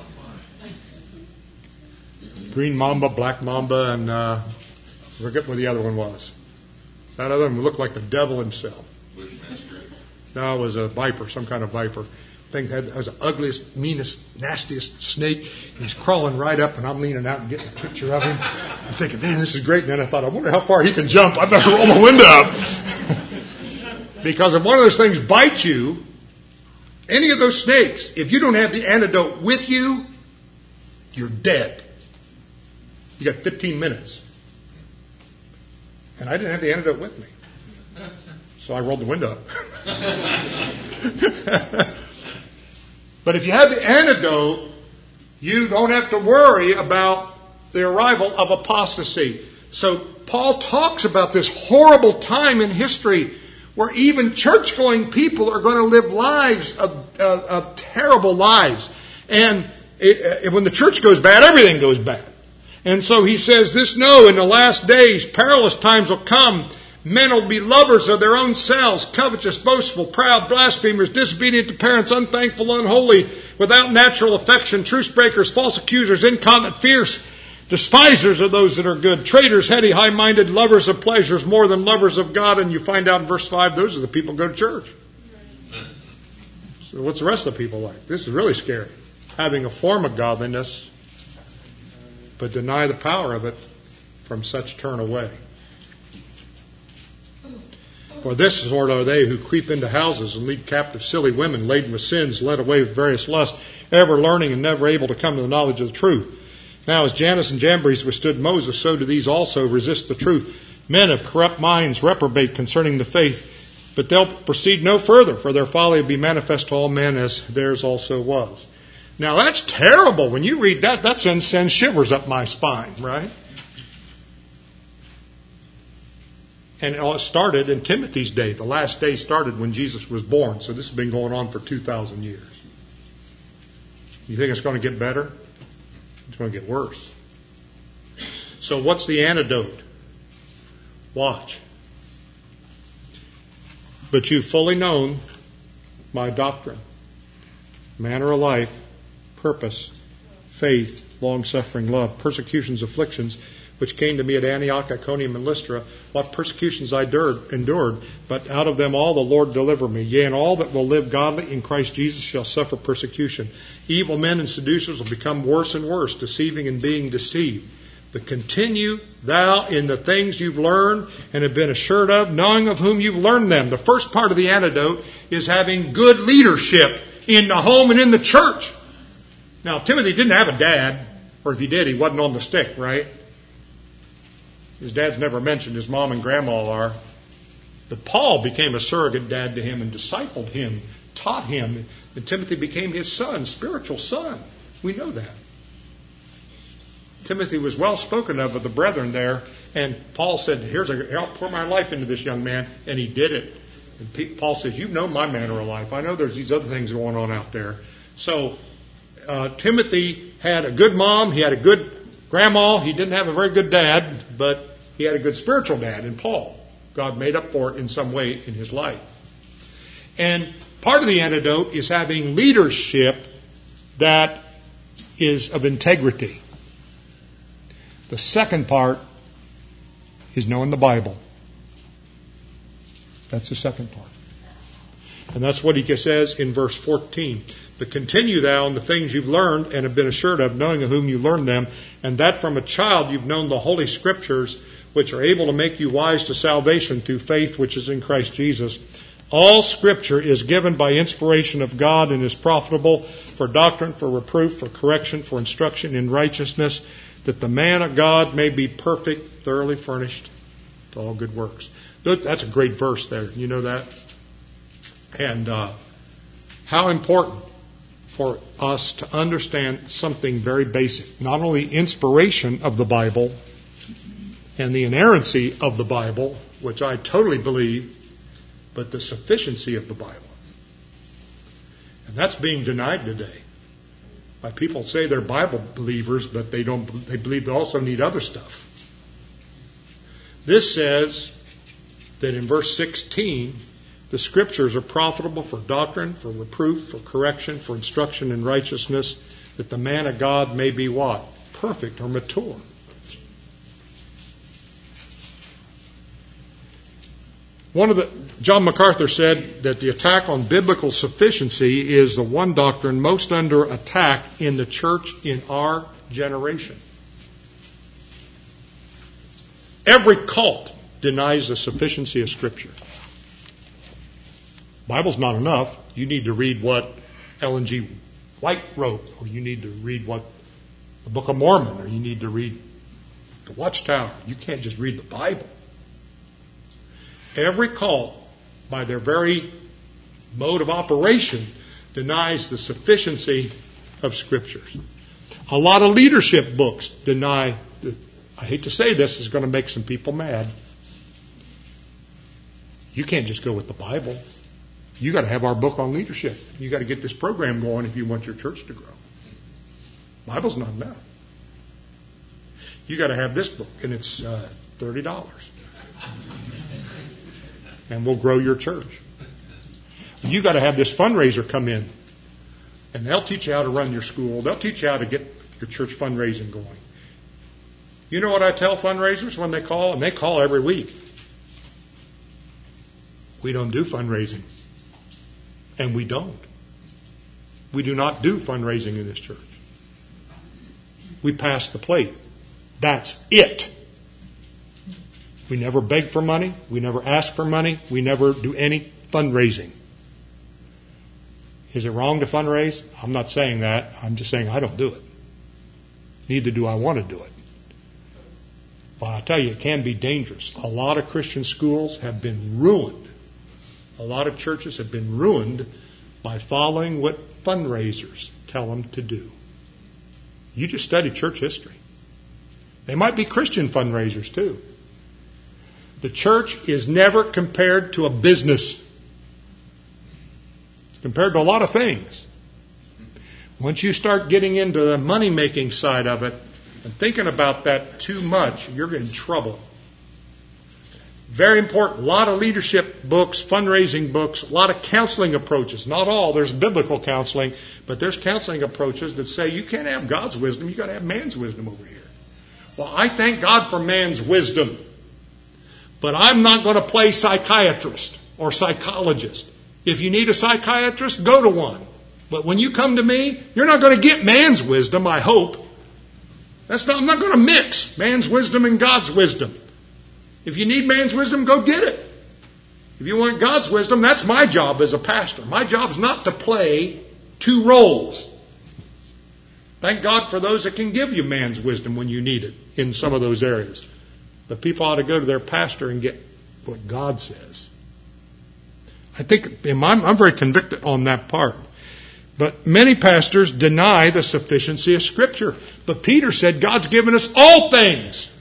Green mamba, black mamba, and I forget what the other one was. That other one looked like the devil himself. No, it was a viper, some kind of viper. It was the ugliest, meanest, nastiest snake. He's crawling right up, and I'm leaning out and getting a picture of him. I'm thinking, man, this is great. And then I thought, I wonder how far he can jump. I better roll the window up. Because if one of those things bites you, any of those snakes, if you don't have the antidote with you, you're dead. You got 15 minutes. And I didn't have the antidote with me. So I rolled the window up. But if you have the antidote, you don't have to worry about the arrival of apostasy. So Paul talks about this horrible time in history where even church-going people are going to live lives of terrible lives. And when the church goes bad, everything goes bad. And so he says this, in the last days, perilous times will come. Men will be lovers of their own selves, covetous, boastful, proud, blasphemers, disobedient to parents, unthankful, unholy, without natural affection, truce breakers, false accusers, incontinent, fierce, Despisers of those that are good. Traitors, heady, high-minded, lovers of pleasures more than lovers of God. And you find out in verse 5, those are the people who go to church. So what's the rest of the people like? This is really scary. Having a form of godliness, but deny the power of it, from such turn away. For this sort are they who creep into houses and lead captive silly women laden with sins, led away with various lusts, ever learning and never able to come to the knowledge of the truth. Now as Jannes and Jambres withstood Moses, so do these also resist the truth. Men of corrupt minds reprobate concerning the faith, but they'll proceed no further, for their folly will be manifest to all men, as theirs also was. Now that's terrible. When you read that sends shivers up my spine, right? And it started in Timothy's day. The last day started when Jesus was born. So this has been going on for 2,000 years. You think it's going to get better? It's going to get worse. So what's the antidote? Watch. But you've fully known my doctrine, manner of life, purpose, faith, long-suffering, love, persecutions, afflictions, which came to me at Antioch, Iconium, and Lystra, what persecutions I endured, but out of them all the Lord delivered me. Yea, and all that will live godly in Christ Jesus shall suffer persecution. Evil men and seducers will become worse and worse, deceiving and being deceived. But continue thou in the things you've learned and have been assured of, knowing of whom you've learned them. The first part of the antidote is having good leadership in the home and in the church. Now, Timothy didn't have a dad, or if he did, he wasn't on the stick, right? His dad's never mentioned. His mom and grandma are. But Paul became a surrogate dad to him and discipled him, taught him. And Timothy became his son, spiritual son. We know that. Timothy was well spoken of the brethren there. And Paul said, I'll pour my life into this young man. And he did it. And Paul says, you've known my manner of life. I know there's these other things going on out there. So Timothy had a good mom. He had a good grandma. He didn't have a very good dad, but he had a good spiritual dad in Paul. God made up for it in some way in his life. And part of the antidote is having leadership that is of integrity. The second part is knowing the Bible. That's the second part. And that's what he says in verse 14. But continue thou in the things you've learned and have been assured of, knowing of whom you learned them, and that from a child you've known the Holy Scriptures, which are able to make you wise to salvation through faith which is in Christ Jesus. All Scripture is given by inspiration of God and is profitable for doctrine, for reproof, for correction, for instruction in righteousness, that the man of God may be perfect, thoroughly furnished to all good works. That's a great verse there. You know that? And how important for us to understand something very basic. Not only inspiration of the Bible and the inerrancy of the Bible, which I totally believe, but the sufficiency of the Bible. And that's being denied today. By people say they're Bible believers, but they believe they also need other stuff. This says that in verse 16, the Scriptures are profitable for doctrine, for reproof, for correction, for instruction in righteousness, that the man of God may be what? Perfect or mature. John MacArthur said that the attack on biblical sufficiency is the one doctrine most under attack in the church in our generation. Every cult denies the sufficiency of Scripture. Bible's not enough. You need to read what Ellen G. White wrote, or you need to read what the Book of Mormon, or you need to read the Watchtower. You can't just read the Bible. Every cult, by their very mode of operation, denies the sufficiency of Scriptures. A lot of leadership books deny, I hate to say this, is going to make some people mad. You can't just go with the Bible. You got to have our book on leadership. You got to get this program going if you want your church to grow. Bible's not enough. You got to have this book, and it's $30. And we'll grow your church. You got to have this fundraiser come in, and they'll teach you how to run your school. They'll teach you how to get your church fundraising going. You know what I tell fundraisers when they call? And they call every week. We don't do fundraising. And we don't. We do not do fundraising in this church. We pass the plate. That's it. We never beg for money. We never ask for money. We never do any fundraising. Is it wrong to fundraise? I'm not saying that. I'm just saying I don't do it. Neither do I want to do it. But I'll tell you, it can be dangerous. A lot of Christian schools have been ruined. A lot of churches have been ruined by following what fundraisers tell them to do. You just study church history. They might be Christian fundraisers too. The church is never compared to a business. It's compared to a lot of things. Once you start getting into the money-making side of it and thinking about that too much, you're in trouble. Very important. A lot of leadership books, fundraising books, a lot of counseling approaches. Not all. There's biblical counseling, but there's counseling approaches that say you can't have God's wisdom. You've got to have man's wisdom over here. Well, I thank God for man's wisdom, but I'm not going to play psychiatrist or psychologist. If you need a psychiatrist, go to one. But when you come to me, you're not going to get man's wisdom, I hope. I'm not going to mix man's wisdom and God's wisdom. If you need man's wisdom, go get it. If you want God's wisdom, that's my job as a pastor. My job is not to play two roles. Thank God for those that can give you man's wisdom when you need it in some of those areas. But people ought to go to their pastor and get what God says. I think I'm very convicted on that part. But many pastors deny the sufficiency of Scripture. But Peter said God's given us all things.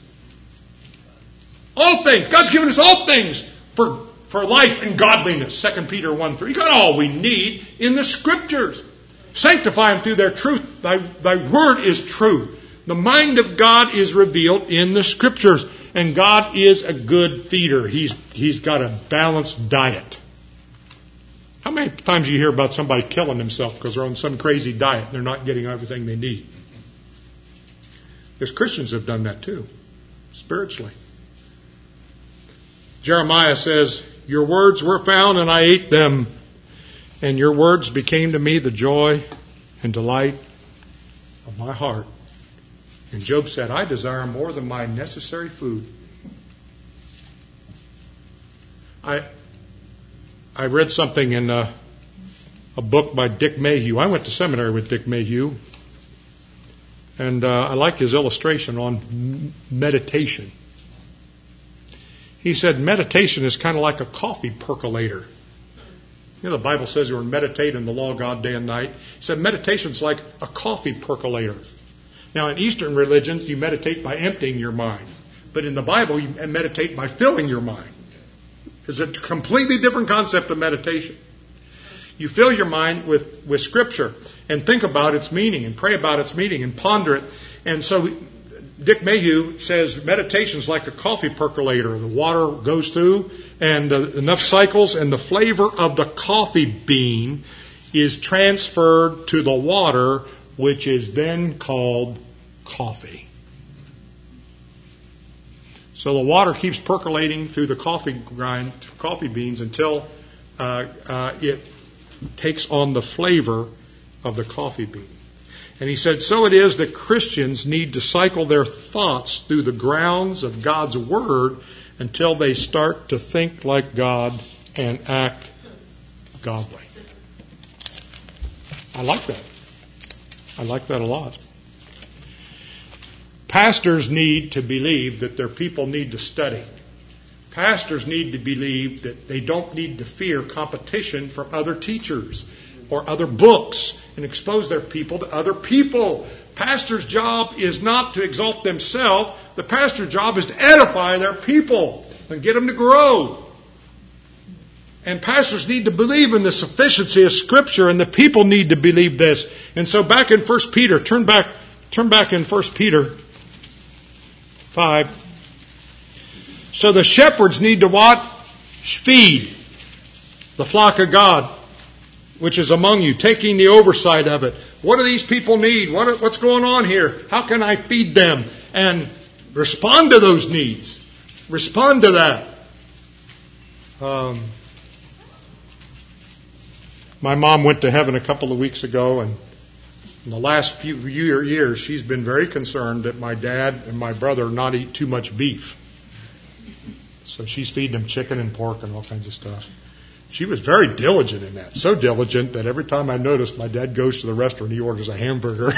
All things. God's given us all things for life and godliness. 2 Peter 1:3. We got all we need in the Scriptures. Sanctify them through their truth. Thy word is truth. The mind of God is revealed in the Scriptures. And God is a good feeder. He's got a balanced diet. How many times do you hear about somebody killing themselves because they're on some crazy diet and they're not getting everything they need? Because Christians have done that too, spiritually. Jeremiah says, your words were found and I ate them, and your words became to me the joy and delight of my heart. And Job said, I desire more than my necessary food. I read something in a book by Dick Mayhew. I went to seminary with Dick Mayhew, and I like his illustration on meditation. He said meditation is kind of like a coffee percolator. You know, the Bible says we're to meditate in the law of God day and night. He said meditation is like a coffee percolator. Now, in Eastern religions, you meditate by emptying your mind. But in the Bible, you meditate by filling your mind. It's a completely different concept of meditation. You fill your mind with Scripture and think about its meaning and pray about its meaning and ponder it. And so Dick Mayhew says meditation is like a coffee percolator. The water goes through and enough cycles and the flavor of the coffee bean is transferred to the water, which is then called coffee. So the water keeps percolating through the coffee beans until it takes on the flavor of the coffee bean. And he said, so it is that Christians need to cycle their thoughts through the grounds of God's Word until they start to think like God and act godly. I like that. I like that a lot. Pastors need to believe that their people need to study. Pastors need to believe that they don't need to fear competition from other teachers or other books and expose their people to other people. Pastor's job is not to exalt themselves. The pastor's job is to edify their people and get them to grow. And pastors need to believe in the sufficiency of Scripture, and the people need to believe this. And so back in 1 Peter, turn back in 1 Peter 5. So the shepherds need to what? Feed the flock of God, which is among you, taking the oversight of it. What do these people need? What's going on here? How can I feed them? And Respond to those needs. Respond to that. My mom went to heaven a couple of weeks ago, and in the last few years, she's been very concerned that my dad and my brother not eat too much beef. So she's feeding them chicken and pork and all kinds of stuff. She was very diligent in that. So diligent that every time I noticed my dad goes to the restaurant, he orders a hamburger.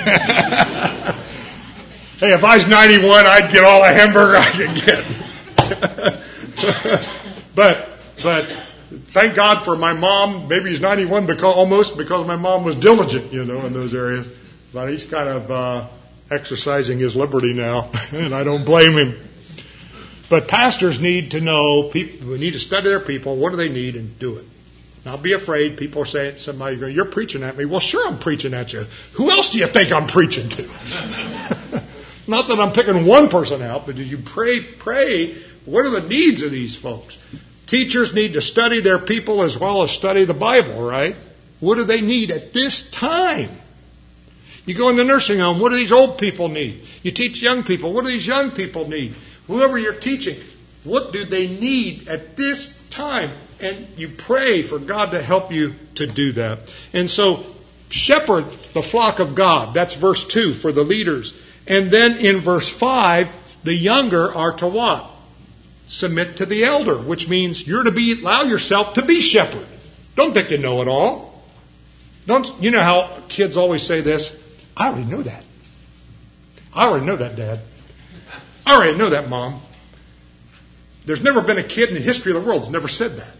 Hey, if I was 91, I'd get all the hamburger I could get. But thank God for my mom. Maybe he's 91 because my mom was diligent, in those areas. But he's kind of exercising his liberty now, and I don't blame him. But pastors need to know, people need to study their people. What do they need, and do it. Not be afraid. People are saying, somebody going, "You're preaching at me." Well, sure, I'm preaching at you. Who else do you think I'm preaching to? Not that I'm picking one person out, but did you pray? What are the needs of these folks? Teachers need to study their people as well as study the Bible, right? What do they need at this time? You go in the nursing home, what do these old people need? You teach young people, what do these young people need? Whoever you're teaching, what do they need at this time? And you pray for God to help you to do that. And so, shepherd the flock of God. That's verse 2 for the leaders. And then in verse 5, the younger are to what? Submit to the elder, which means you're to allow yourself to be shepherd. Don't think you know it all. You know how kids always say this? I already know that. I already know that, Dad. I already know that, Mom. There's never been a kid in the history of the world that's never said that.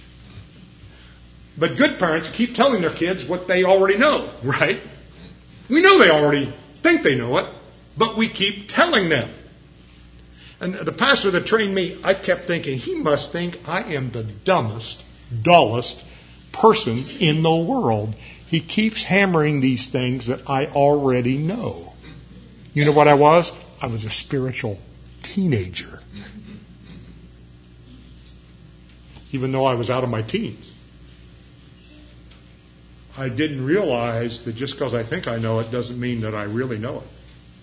But good parents keep telling their kids what they already know, right? We know they already think they know it, but we keep telling them. And the pastor that trained me, I kept thinking, he must think I am the dumbest, dullest person in the world. He keeps hammering these things that I already know. You know what I was? I was a spiritual teenager. Even though I was out of my teens. I didn't realize that just because I think I know it doesn't mean that I really know it.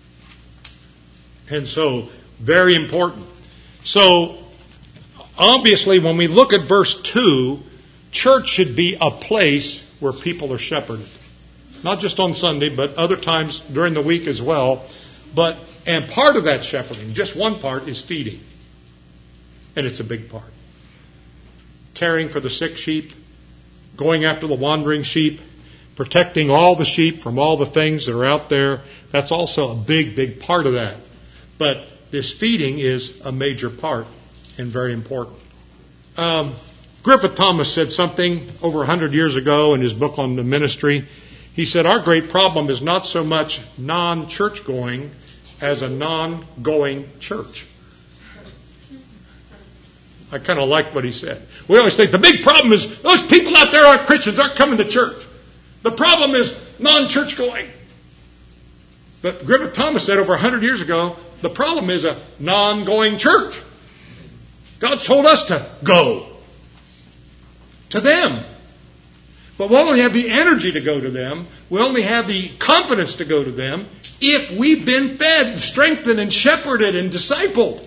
And so, very important. So, obviously, when we look at verse 2, church should be a place where people are shepherded. Not just on Sunday, but other times during the week as well. And part of that shepherding, just one part, is feeding. And it's a big part. Caring for the sick sheep, going after the wandering sheep, protecting all the sheep from all the things that are out there. That's also a big, big part of that. But this feeding is a major part and very important. Griffith Thomas said something over 100 years ago in his book on the ministry. He said, our great problem is not so much non-church going as a non-going church. I kind of like what he said. We always think the big problem is those people out there aren't Christians, aren't coming to church. The problem is non-church going. But Griffith Thomas said over 100 years ago, the problem is a non-going church. God's told us to go to them. But we'll only have the energy to go to them. We only have the confidence to go to them if we've been fed, strengthened, and shepherded and discipled.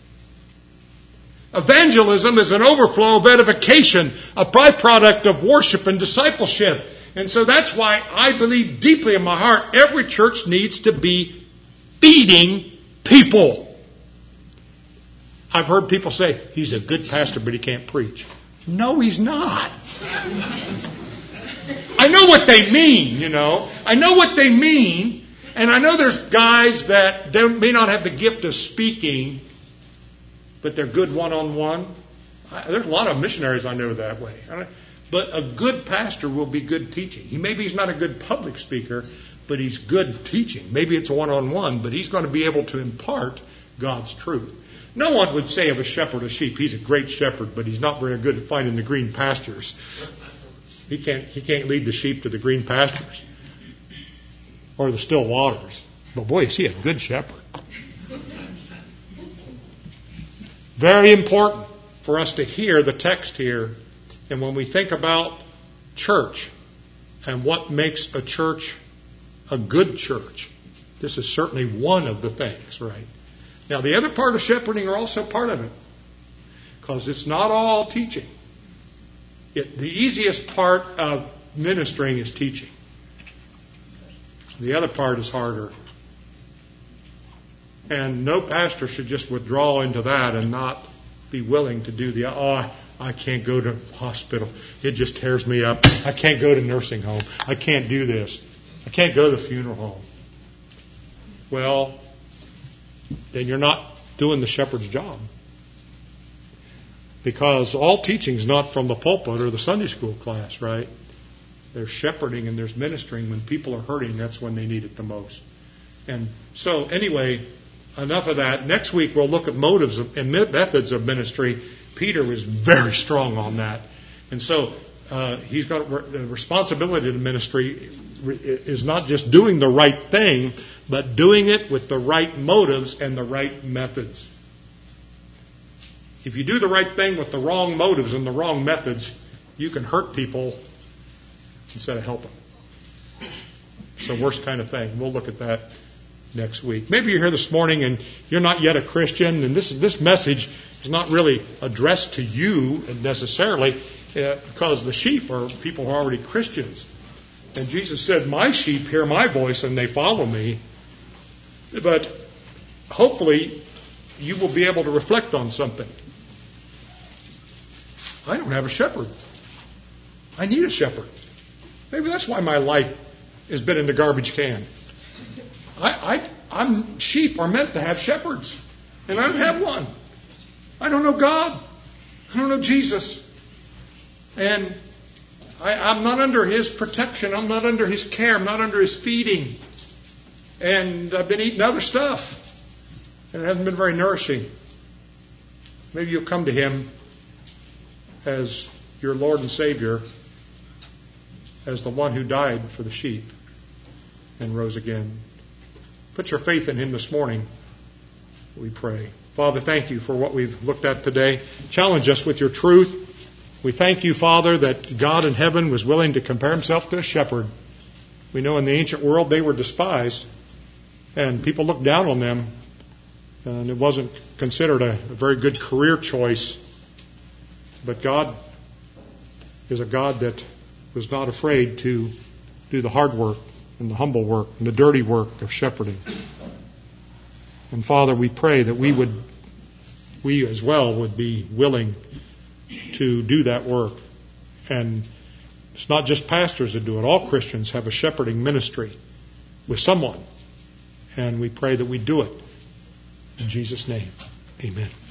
Evangelism is an overflow of edification, a byproduct of worship and discipleship. And so that's why I believe deeply in my heart every church needs to be feeding people. I've heard people say, he's a good pastor, but he can't preach. No, he's not. I know what they mean, I know what they mean. And I know there's guys that may not have the gift of speaking, but they're good one-on-one. There's a lot of missionaries I know that way. But a good pastor will be good teaching. Maybe he's not a good public speaker, but he's good teaching. Maybe it's one-on-one, but he's going to be able to impart God's truth. No one would say of a shepherd of sheep, he's a great shepherd, but he's not very good at finding the green pastures. He can't lead the sheep to the green pastures or the still waters. But boy, is he a good shepherd. Very important for us to hear the text here. And when we think about church and what makes a church a good church, this is certainly one of the things, right? Now, the other part of shepherding are also part of it, because it's not all teaching. The easiest part of ministering is teaching. The other part is harder. And no pastor should just withdraw into that and not be willing to do I can't go to hospital. It just tears me up. I can't go to nursing home. I can't do this. I can't go to the funeral home. Well, then you're not doing the shepherd's job. Because all teaching is not from the pulpit or the Sunday school class, right? There's shepherding and there's ministering. When people are hurting, that's when they need it the most. And so anyway, enough of that. Next week we'll look at motives and methods of ministry. Peter was very strong on that. And so he's got the responsibility of ministry is not just doing the right thing, but doing it with the right motives and the right methods. If you do the right thing with the wrong motives and the wrong methods, you can hurt people instead of helping. It's the worst kind of thing. We'll look at that next week. Maybe you're here this morning and you're not yet a Christian, and this message is not really addressed to you necessarily, because the sheep are people who are already Christians. And Jesus said, "My sheep hear my voice and they follow me." But hopefully you will be able to reflect on something. I don't have a shepherd. I need a shepherd. Maybe that's why my life has been in the garbage can. Sheep are meant to have shepherds, and I don't have one. I don't know God. I don't know Jesus. And I'm not under His protection. I'm not under His care. I'm not under His feeding. And I've been eating other stuff, and it hasn't been very nourishing. Maybe you'll come to Him as your Lord and Savior, as the one who died for the sheep and rose again. Put your faith in Him this morning, we pray. Father, thank You for what we've looked at today. Challenge us with Your truth. We thank You, Father, that God in heaven was willing to compare Himself to a shepherd. We know in the ancient world they were despised, and people looked down on them, and it wasn't considered a very good career choice. But God is a God that was not afraid to do the hard work and the humble work and the dirty work of shepherding. And Father, we pray that we as well would be willing to do that work. And it's not just pastors that do it. All Christians have a shepherding ministry with someone. And we pray that we do it. In Jesus' name, amen.